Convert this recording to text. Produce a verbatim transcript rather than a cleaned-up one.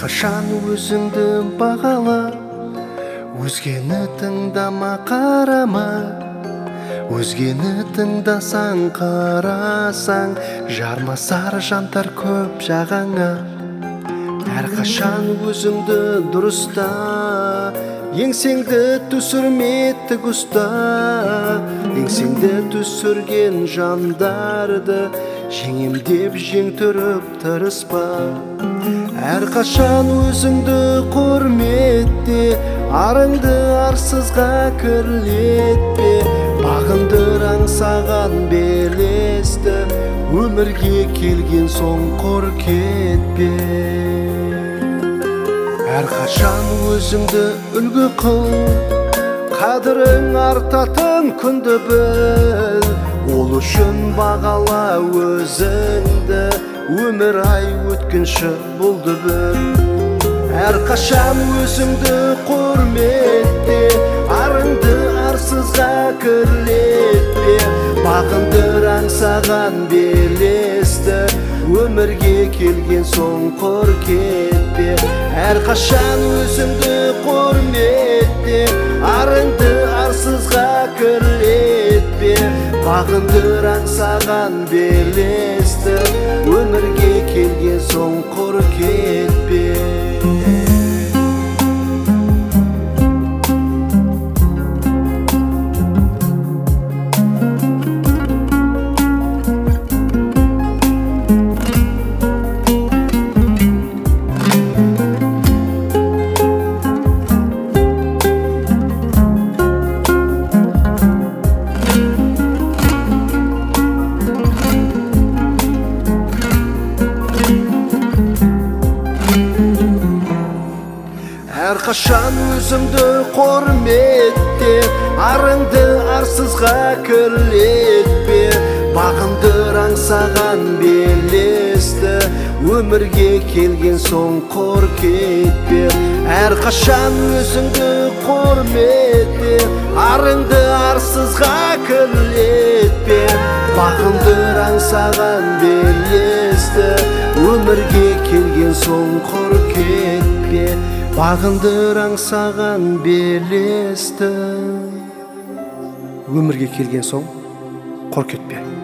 әрқашан өзіңді бағала, өзгені тыңдама, қарама. Өзгені тыңдасаң, қарасаң, жармасар жандар көп жағаңа. Әрқашан өзіңді дұрыста, еңсеңді түсірме тік ұста. Еңсеңді түсірген жандарды жеңем деп жең түріп тырыспа. Әрқашан өзіңді құрметте, арыңды арсызға кірлетпе. Бағындыр аңсаған белесті, өмірге келген соң құр кетпе. Әрқашан өзіңді үлгі қыл, қадірің артатын күнді біл. Ол үшін бағала өзіңді, өмір ай өткінші бұлды біл. Әрқашан өзіңді құрметте, арыңды арсызға кірлетпе. Бағындыр аңсаған белесті, өмірге келген соң құр кетпе. Әрқашан өзіңді құрметте, арыңды арсызға кірлетпе. Бағындыр аңсаған белесті, өмірге келген соң құр кетпе. Әрқашан өзіңді құрметте, арыңды арсызға кірлетпе. Бағындыр аңсаған белесті, өмірге келген соң құр кетпе. Әрқашан өзіңді құрметте, арыңды арсызға кірлетпе. Бағындыр аңсаған белесті, өмірге келген соң құр кетпе. Бағындыр аңсаған белесті, өмірге келген соң құр кетпе.